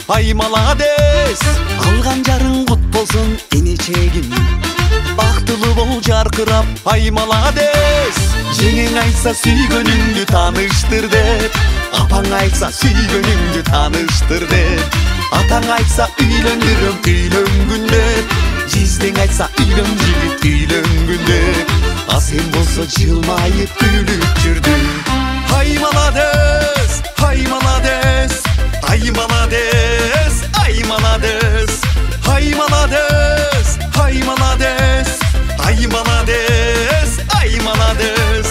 ай маладес. Алган жарың кут болсун энечегим, бактылуу бол жаркырап ай маладес. Жеңең айтса сүйгөнүңдү тааныштыр деп, апаң айтса сүйгөнүңдү тааныштыр деп, атаң айтса үйлөндүрөм үйлөнгүн деп, жездең айтса үйлөн жигит үйлөнгүн деп, а сен болсо жылмайып күлүп жүрдүң. Ай маладес, ай маладес, ай маладес, ай маладес, ай маладес, ай маладес, ай маладес, ай маладес.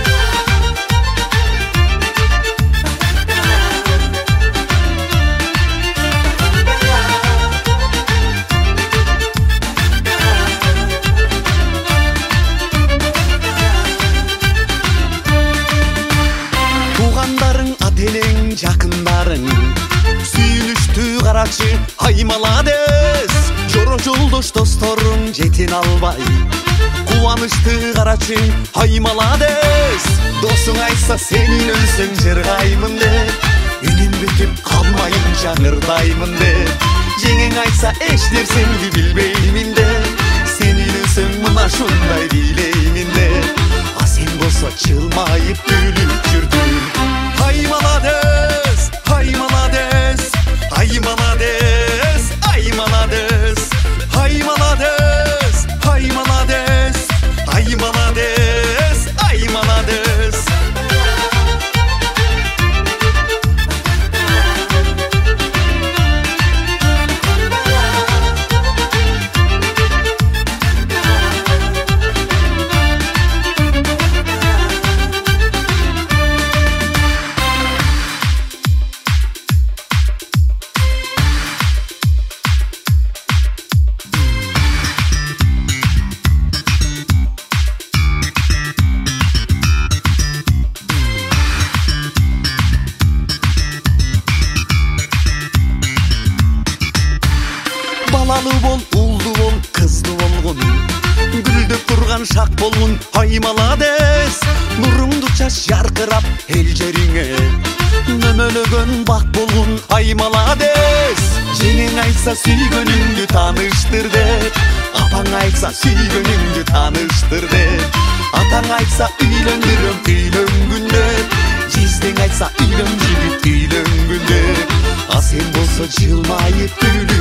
Тугандарың, ата-энең, жакындарың сүйүнүштү карачы, ай маладес. Жора жолдош досторуң жетин албай кубанычты карачы, ай маладес. Досуң айтса сен үйлөнсөң жыргаймын деп, үнүм бүтүп калмайын жаңырдаймын деп, жеңең айтса эч нерсеңди билбеймин деп, сен үйлөнсөң мына ушундай бийлеймин деп, а сен болсо жылмайып күлүп жүрдүң. Ай маладес, ай маладес, ай маладес, ай маладес, ай маладес, ай маладес, ай маладес, ай маладес. Балалы бол, улду бол, кызды болгон, гүлдөп турган шак болгон, ай маладес. Нуруңду чач жаркырап эл жериңе, нөмөлөгөн бак болгон, ай маладес. Жеңең айтса сүйгөнүңдү тааныштыр деп, апаң айтса сүйгөнүңдү тааныштыр деп, атаң айтса үйлөндүрөм үйлөнгүн деп, жездең айтса үйлөн жигит үйлөнгүн деп, а сен болсо жылмайып күлүп